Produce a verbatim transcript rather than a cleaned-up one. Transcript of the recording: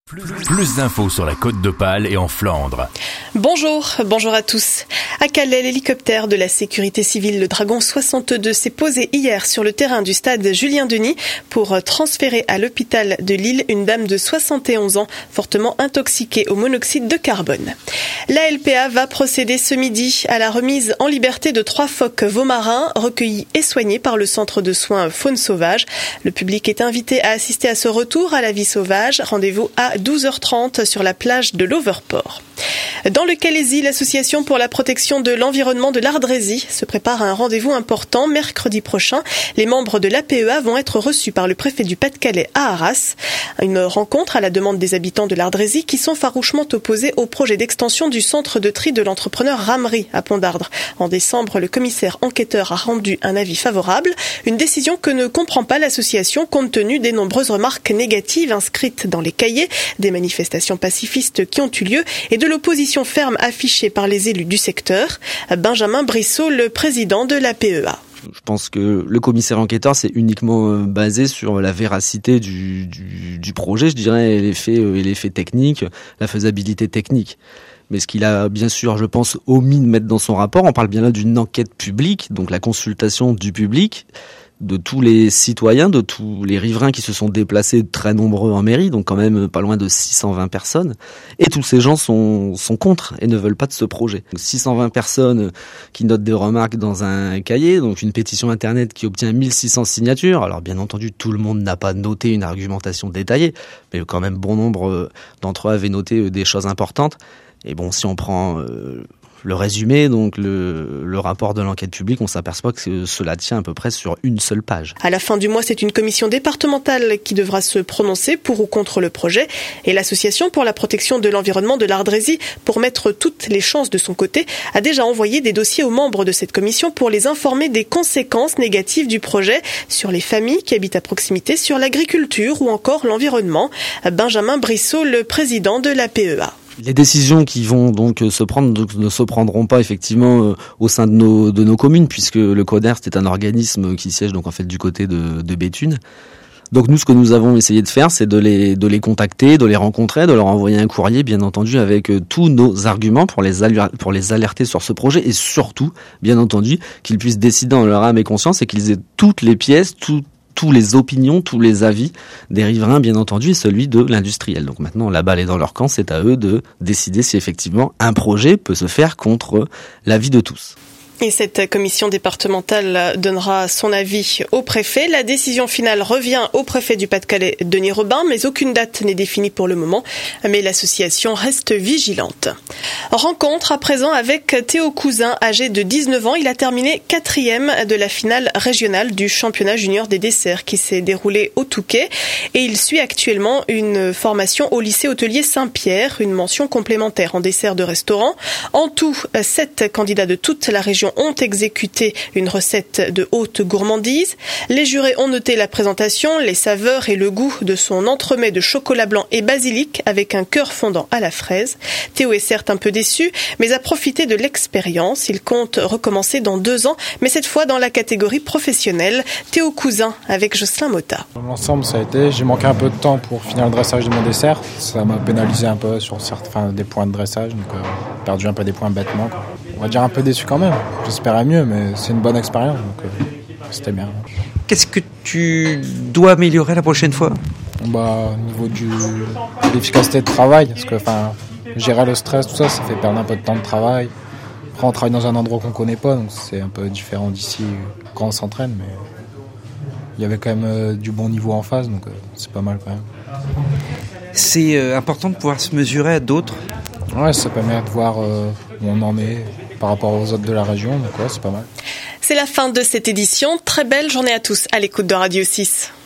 Plus, plus d'infos sur la Côte d'Opale et en Flandre. Bonjour, bonjour à tous. À Calais, l'hélicoptère de la sécurité civile, le Dragon soixante-deux, s'est posé hier sur le terrain du stade Julien-Denis pour transférer à l'hôpital de Lille une dame de soixante et onze ans fortement intoxiquée au monoxyde de carbone. La L P A va procéder ce midi à la remise en liberté de trois phoques veaux-marins recueillis et soignés par le centre de soins faune sauvage. Le public est invité à assister à ce retour à la vie sauvage. Rendez-vous à douze heures trente sur la plage de l'Overport. Dans le Calaisis, l'association pour la protection de l'environnement de l'Ardrésie se prépare à un rendez-vous important mercredi prochain. Les membres de l'A P E A vont être reçus par le préfet du Pas-de-Calais à Arras. Une rencontre à la demande des habitants de l'Ardrésie qui sont farouchement opposés au projet d'extension du centre de tri de l'entrepreneur Ramery à Pont-d'Ardre. En décembre, le commissaire enquêteur a rendu un avis favorable, une décision que ne comprend pas l'association compte tenu des nombreuses remarques négatives inscrites dans les cahiers, des manifestations pacifistes qui ont eu lieu et de l'opposition ferme affichée par les élus du secteur. Benjamin Brissot, le président de l'A P E A. Je pense que le commissaire enquêteur, c'est uniquement basé sur la véracité du, du, du projet, je dirais, et les faits, et les faits techniques, la faisabilité technique. Mais ce qu'il a, bien sûr, je pense, omis de mettre dans son rapport, on parle bien là d'une enquête publique, donc la consultation du public, de tous les citoyens, de tous les riverains qui se sont déplacés très nombreux en mairie, donc quand même pas loin de six cent vingt personnes. Et tous ces gens sont, sont contre et ne veulent pas de ce projet. Donc six cent vingt personnes qui notent des remarques dans un cahier, donc une pétition internet qui obtient mille six cents signatures. Alors bien entendu, tout le monde n'a pas noté une argumentation détaillée, mais quand même bon nombre d'entre eux avaient noté des choses importantes. Et bon, si on prend euh, le résumé, donc le, le rapport de l'enquête publique, on s'aperçoit que cela tient à peu près sur une seule page. À la fin du mois, c'est une commission départementale qui devra se prononcer pour ou contre le projet. Et l'association pour la protection de l'environnement de l'Ardrésie, pour mettre toutes les chances de son côté, a déjà envoyé des dossiers aux membres de cette commission pour les informer des conséquences négatives du projet sur les familles qui habitent à proximité, sur l'agriculture ou encore l'environnement. Benjamin Brissot, le président de l'A P E A. Les décisions qui vont donc se prendre donc, ne se prendront pas effectivement euh, au sein de nos de nos communes, puisque le CODERST est un organisme qui siège donc en fait du côté de, de Béthune. Donc nous, ce que nous avons essayé de faire, c'est de les de les contacter, de les rencontrer, de leur envoyer un courrier, bien entendu, avec euh, tous nos arguments pour les aler- pour les alerter sur ce projet et surtout, bien entendu, qu'ils puissent décider en leur âme et conscience et qu'ils aient toutes les pièces, tout tous les opinions, tous les avis des riverains, bien entendu, et celui de l'industriel. Donc maintenant, la balle est dans leur camp, c'est à eux de décider si effectivement un projet peut se faire contre l'avis de tous. Et cette commission départementale donnera son avis au préfet. La décision finale revient au préfet du Pas-de-Calais, Denis Robin, mais aucune date n'est définie pour le moment. Mais l'association reste vigilante. Rencontre à présent avec Théo Cousin, âgé de dix-neuf ans. Il a terminé quatrième de la finale régionale du championnat junior des desserts qui s'est déroulé au Touquet. Et il suit actuellement une formation au lycée hôtelier Saint-Pierre, une mention complémentaire en dessert de restaurant. En tout, sept candidats de toute la région ont exécuté une recette de haute gourmandise. Les jurés ont noté la présentation, les saveurs et le goût de son entremets de chocolat blanc et basilic avec un cœur fondant à la fraise. Théo est certes un peu déçu, mais a profité de l'expérience. Il compte recommencer dans deux ans, mais cette fois dans la catégorie professionnelle. Théo Cousin avec Jocelyn Motta. Dans l'ensemble, ça a été. J'ai manqué un peu de temps pour finir le dressage de mon dessert. Ça m'a pénalisé un peu sur certains des points de dressage, donc euh, perdu un peu des points bêtement, quoi. On va dire un peu déçu quand même. J'espérais mieux, mais c'est une bonne expérience, donc euh, c'était bien. Qu'est-ce que tu dois améliorer la prochaine fois ? Bah, au niveau du, de l'efficacité de travail, parce que enfin, gérer le stress, tout ça, ça fait perdre un peu de temps de travail. Après, on travaille dans un endroit qu'on connaît pas, donc c'est un peu différent d'ici quand on s'entraîne, mais il y avait quand même euh, du bon niveau en face, donc euh, c'est pas mal quand même. C'est euh, important de pouvoir se mesurer à d'autres. Ouais, ça permet de voir euh, où on en est par rapport aux autres de la région, donc ouais, c'est pas mal. C'est la fin de cette édition. Très belle journée à tous à l'écoute de Radio six.